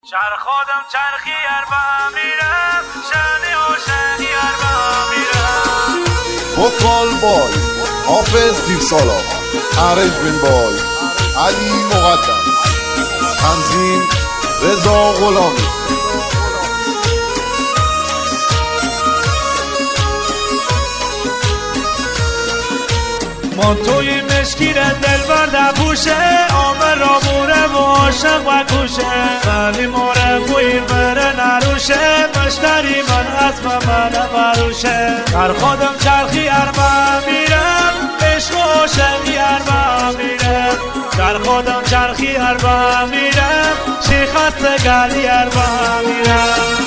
خودم چرخی اربا میرم شنی و شنی اربا میرم فوتبال بای حافظ دیوسالار، عرج بن بای، علی مقدم، تنظیم رضا غلامی. منتوی مشکیر دلبر دپوشه آمر را موره و عاشق و کوشه ولی موره بوی بره نروشه مشتری من اسم من بروشه در خودم چرخی اربا میرم عشق و عاشقی اربا میرم در خودم چرخی اربا میرم شیخ است گلی اربا میرم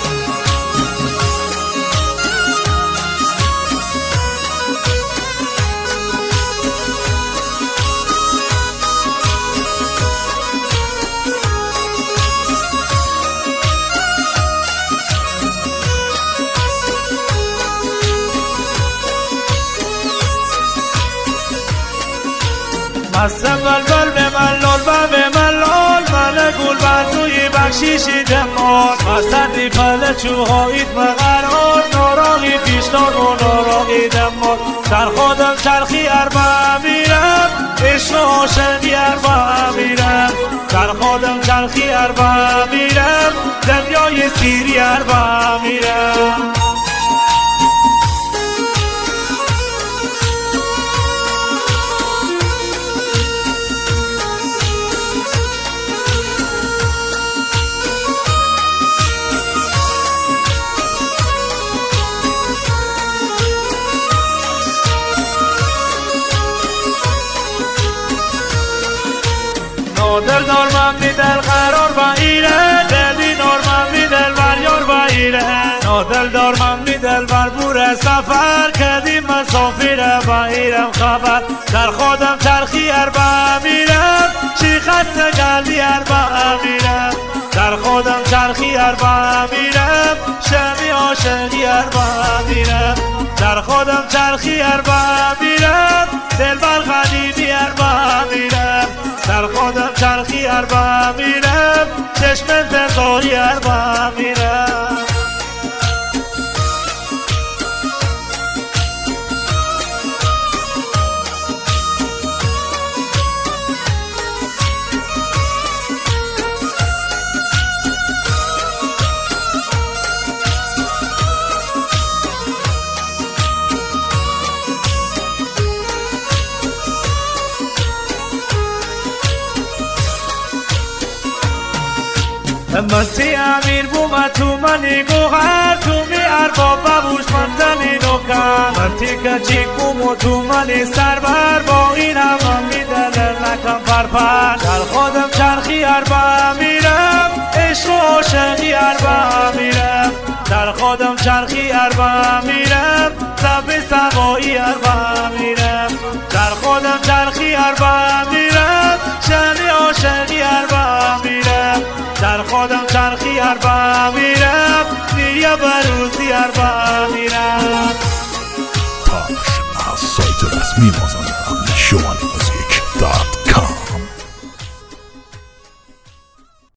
مست بلبل به ملال و به ملال من گل بردوی بخشیشی دمال مستندی پل چوهایید مقرار ناراقی پیشتار و ناراقی دمال در خودم چرخی اربا میرم عشق و عاشقی اربا میرم در خودم چرخی اربا میرم دنیای سیری اربا میرم دل دار من می دل قرار با ایره دلی نار من می دل بریار با ایره دل دار من می دل بر بور سفر کدیم مسافر با ایرم خبر در خودم چرخی اربا میرم شیخ است گلی اربا میرم در خودم چرخی اربا میرم شمی عاشقی اربا میرم در خودم چرخی اربا میرم دل بر قدیمی اربا میرم در خودم چرخی اربا میرم چشم انتظاری اربا میرم منتی امیر بوم تو منی گوهر تو می اربا ببوش من زنی نوکر منتی کچیک بوم تو منی سربر با این هم می دلر نکم پرپر در خودم چرخی اربا میرم عشق و عاشقی اربا میرم در خودم چرخی اربا میرم سب سوایی اربا میرم در خودم چرخی اربا میرم شنی عاشقی اربا میرم در خودم چرخی اربا میرم نیه بروزی اربا میرم پخش از سایت رسمی